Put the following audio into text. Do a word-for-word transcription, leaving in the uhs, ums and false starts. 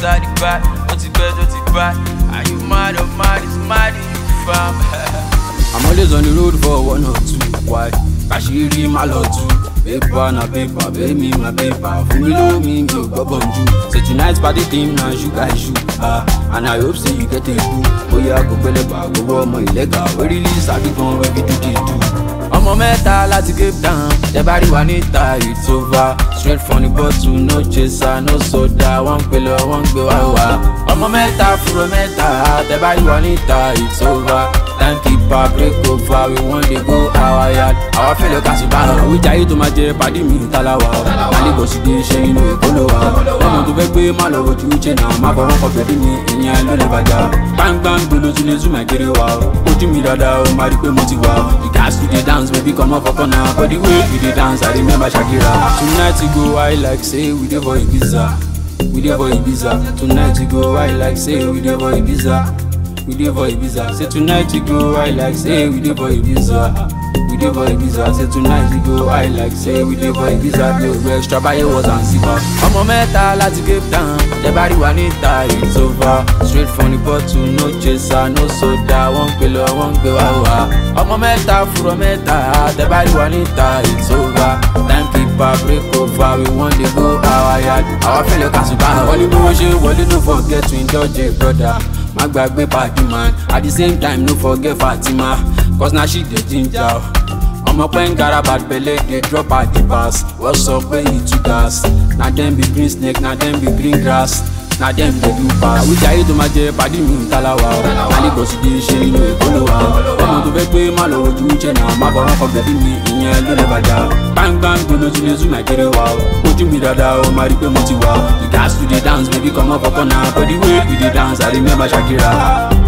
inside the back. What's it bad, what's it bad? Are you mad or mad? It's mad in you, fam. I'm always on the road for one or two. Why? Kashiri malotu. Paper na paper, pay me my paper. For me know me, me go bonju. Say tonight's party team now, you guys shoot. Ah, and I hope say you get a boo. Oh yeah, go pele ba, go war my illegal. We release I be gon' we be do the do. Ọmọ mẹ́ta láti Cape Town, tẹ́ bá rí wa níta it's over. Straight from the bottle, no chaser, no soda. Wọ́n ń pè lọ, wọ́n ń gbé wá wá. Ọmọ mẹ́ta fúro mẹ́ta, tẹ́ bá rí wa níta it's over. Time keeper break over, we wan dey go our yard. Àwa fẹ́ lọ kásùbà, òwe jayé tó máa jẹ pàdé mi tálàwà. Àlébọ̀ sì dé ṣe inú ìkóló wa. Ọmọ tó fẹ́ gbé má lọ ojú ṣe náà, má fọwọ́ kọ bẹ̀rẹ̀ mi, ìyẹn ló lè bàjá. Gbangban gbolo tún lè zoom ẹ̀kẹ́rẹ́ wa. Ojú mi dáadáa, ó máa rí pé mo ti wà. The gas to dey dance, baby come up for corner. But the way we dey dance, I remember Shakira. Tonight we go high like say we dey for Ibiza. We dey for Ibiza. Tonight we go high like say we dey for Ibiza. We dey for Ibiza. Say tonight we go high like say we dey for Ibiza. We dey for Ibiza. Say tonight we go high like say we dey for Ibiza. Blow extra buy was and silver. Ọmọ mẹ́ta láti Cape Town, tẹ́ bá rí wa níta it's over. Straight from the bottle, no chaser, no soda. Wọ́n ń pè lọ, wọ́n ń gbé wá wá. Ọmọ mẹ́ta fúro mẹ́ta, tẹ́ bá rí wa níta it's over. Time keeper break over, we wan dey go our yard. Àwa fẹ́ lọ kásùbà, wọ́n ní bí wọ́n ṣe wọlé, no forget to indulge a brother. Má gbàgbé party man, at the same time no forget Fatima. Cause now she dey ginger. Ọmọ pẹ́ ń gara bad belle dey drop at the pass. Wọ́n sọ pé ìtú gas. Na dem be green snake, na dem be green grass. Na dem dey do pass. Àwùjọ ayé tó máa jẹ pàdé mi tálàwà. Àlébọ̀ sì dé ṣe inú ìkóló wa. Ọmọ tó fẹ́ gbé má lọ ojú ṣe náà, má fọwọ́ kọ bẹ̀rẹ̀ mi, ìyẹn ló lè bàjá. Gbangban gbolo tún lè zoom ẹ̀kẹ́rẹ́ wa. Ojú mi dáadáa, ó máa rí pé mo ti wà. The gas to dey dance, baby come up for corner. But the way we dey dance, I remember Shakira.